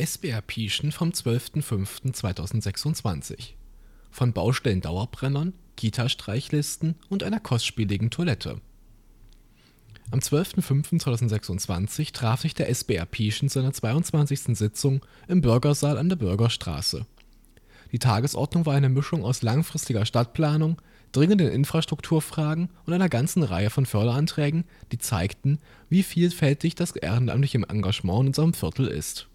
SBR Pieschen vom 12.05.2026. Von Baustellen-Dauerbrennern, Kita-Streichlisten und einer kostspieligen Toilette. Am 12.05.2026 traf sich der SBR Pieschen zu seiner 22. Sitzung im Bürgersaal an der Bürgerstraße. Die Tagesordnung war eine Mischung aus langfristiger Stadtplanung, dringenden Infrastrukturfragen und einer ganzen Reihe von Förderanträgen, die zeigten, wie vielfältig das ehrenamtliche Engagement in unserem Viertel ist.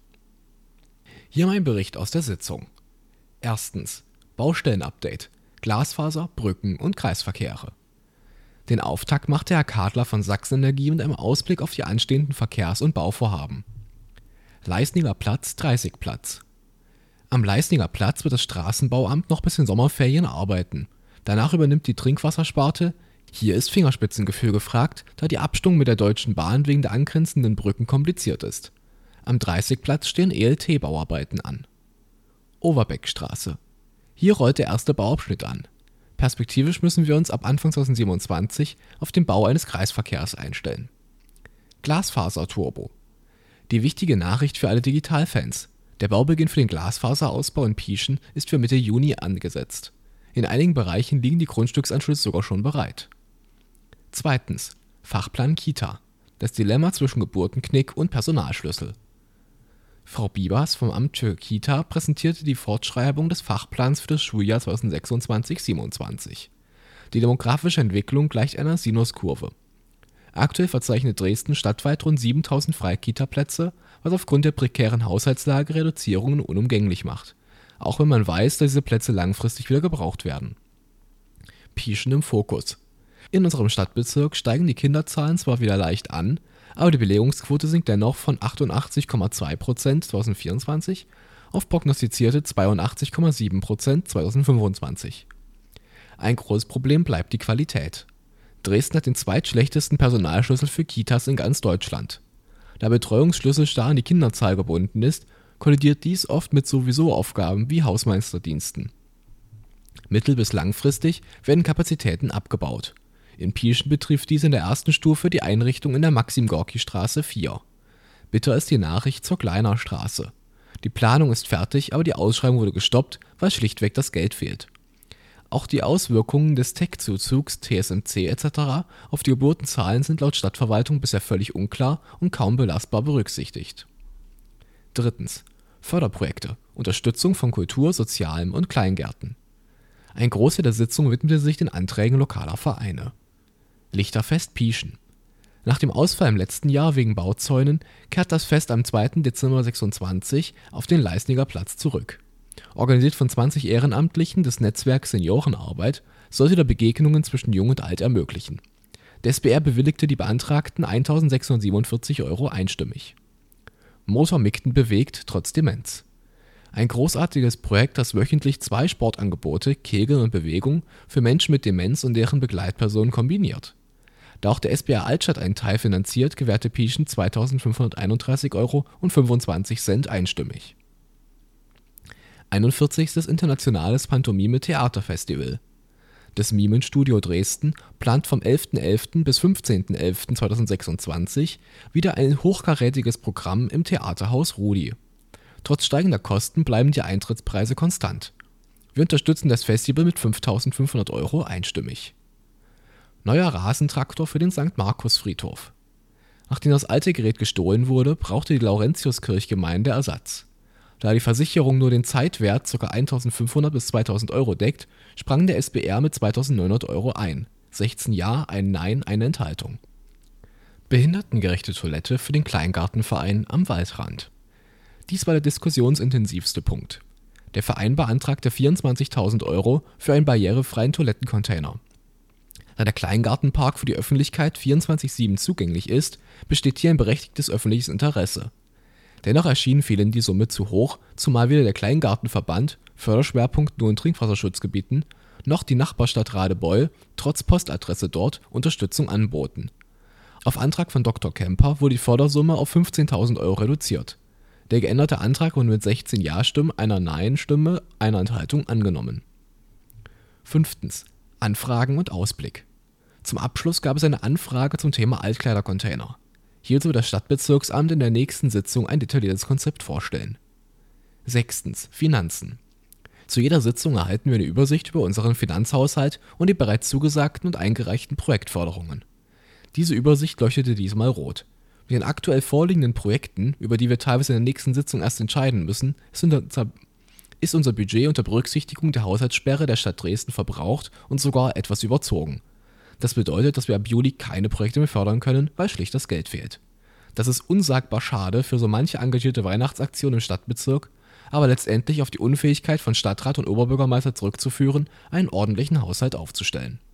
Hier mein Bericht aus der Sitzung. Erstens: Baustellenupdate, Glasfaser, Brücken und Kreisverkehre. Den Auftakt machte Herr Kadler von Sachsenenergie mit einem Ausblick auf die anstehenden Verkehrs- und Bauvorhaben. Leisniger Platz, 30 Platz. Am Leisniger Platz wird das Straßenbauamt noch bis in Sommerferien arbeiten. Danach übernimmt die Trinkwassersparte. Hier ist Fingerspitzengefühl gefragt, da die Abstimmung mit der Deutschen Bahn wegen der angrenzenden Brücken kompliziert ist. Am 30 Platz stehen ELT-Bauarbeiten an. Overbeckstraße. Hier rollt der erste Bauabschnitt an. Perspektivisch müssen wir uns ab Anfang 2027 auf den Bau eines Kreisverkehrs einstellen. Glasfaser-Turbo. Die wichtige Nachricht für alle Digitalfans: Der Baubeginn für den Glasfaserausbau in Pieschen ist für Mitte Juni angesetzt. In einigen Bereichen liegen die Grundstücksanschlüsse sogar schon bereit. Zweitens: Fachplan Kita. Das Dilemma zwischen Geburtenknick und Personalschlüssel. Frau Biebers vom Amt für Kita präsentierte die Fortschreibung des Fachplans für das Schuljahr 2026/27. Die demografische Entwicklung gleicht einer Sinuskurve. Aktuell verzeichnet Dresden stadtweit rund 7000 Freikita-Plätze, was aufgrund der prekären Haushaltslage Reduzierungen unumgänglich macht. Auch wenn man weiß, dass diese Plätze langfristig wieder gebraucht werden. Pieschen im Fokus. In unserem Stadtbezirk steigen die Kinderzahlen zwar wieder leicht an, aber die Belegungsquote sinkt dennoch von 88,2% 2024 auf prognostizierte 82,7% 2025. Ein großes Problem bleibt die Qualität. Dresden hat den zweitschlechtesten Personalschlüssel für Kitas in ganz Deutschland. Da Betreuungsschlüssel starr an die Kinderzahl gebunden ist, kollidiert dies oft mit sowieso Aufgaben wie Hausmeisterdiensten. Mittel- bis langfristig werden Kapazitäten abgebaut. In Pieschen betrifft dies in der ersten Stufe die Einrichtung in der Maxim-Gorki-Straße 4. Bitter ist die Nachricht zur Kleiner Straße. Die Planung ist fertig, aber die Ausschreibung wurde gestoppt, weil schlichtweg das Geld fehlt. Auch die Auswirkungen des Tech-Zuzugs TSMC etc. auf die Geburtenzahlen sind laut Stadtverwaltung bisher völlig unklar und kaum belastbar berücksichtigt. Drittens: Förderprojekte, Unterstützung von Kultur, Sozialem und Kleingärten. Ein Großteil der Sitzung widmete sich den Anträgen lokaler Vereine. Lichterfest Pieschen. Nach dem Ausfall im letzten Jahr wegen Bauzäunen kehrt das Fest am 2. Dezember 26 auf den Leisniger Platz zurück. Organisiert von 20 Ehrenamtlichen des Netzwerks Seniorenarbeit, sollte der Begegnungen zwischen Jung und Alt ermöglichen. Der SBR bewilligte die beantragten 1.647 € einstimmig. Motor Migten bewegt trotz Demenz. Ein großartiges Projekt, das wöchentlich 2 Sportangebote, Kegeln und Bewegung, für Menschen mit Demenz und deren Begleitpersonen kombiniert. Da auch der SBR Altstadt einen Teil finanziert, gewährte Pieschen 2.531,25 € einstimmig. 41. Internationales Pantomime-Theaterfestival. Das Mimenstudio Dresden plant vom 11.11. bis 15.11.2026 wieder ein hochkarätiges Programm im Theaterhaus Rudi. Trotz steigender Kosten bleiben die Eintrittspreise konstant. Wir unterstützen das Festival mit 5.500 € einstimmig. Neuer Rasentraktor für den St. Markus-Friedhof. Nachdem das alte Gerät gestohlen wurde, brauchte die Laurentiuskirchgemeinde Ersatz. Da die Versicherung nur den Zeitwert ca. 1.500 bis 2.000 € deckt, sprang der SBR mit 2.900 € ein. 16 Ja, ein Nein, eine Enthaltung. Behindertengerechte Toilette für den Kleingartenverein am Waldrand. Dies war der diskussionsintensivste Punkt. Der Verein beantragte 24.000 € für einen barrierefreien Toilettencontainer. Da der Kleingartenpark für die Öffentlichkeit 24/7 zugänglich ist, besteht hier ein berechtigtes öffentliches Interesse. Dennoch erschien vielen die Summe zu hoch, zumal weder der Kleingartenverband, Förderschwerpunkt nur in Trinkwasserschutzgebieten, noch die Nachbarstadt Radebeul, trotz Postadresse dort, Unterstützung anboten. Auf Antrag von Dr. Kemper wurde die Fördersumme auf 15.000 € reduziert. Der geänderte Antrag wurde mit 16 Ja-Stimmen, einer Nein-Stimme, einer Enthaltung angenommen. 5. Anfragen und Ausblick. Zum Abschluss gab es eine Anfrage zum Thema Altkleidercontainer. Hierzu wird das Stadtbezirksamt in der nächsten Sitzung ein detailliertes Konzept vorstellen. Sechstens. Finanzen. Zu jeder Sitzung erhalten wir eine Übersicht über unseren Finanzhaushalt und die bereits zugesagten und eingereichten Projektförderungen. Diese Übersicht leuchtete diesmal rot. Mit den aktuell vorliegenden Projekten, über die wir teilweise in der nächsten Sitzung erst entscheiden müssen, ist unser Budget unter Berücksichtigung der Haushaltssperre der Stadt Dresden verbraucht und sogar etwas überzogen. Das bedeutet, dass wir ab Juli keine Projekte mehr fördern können, weil schlicht das Geld fehlt. Das ist unsagbar schade für so manche engagierte Weihnachtsaktion im Stadtbezirk, aber letztendlich auf die Unfähigkeit von Stadtrat und Oberbürgermeister zurückzuführen, einen ordentlichen Haushalt aufzustellen.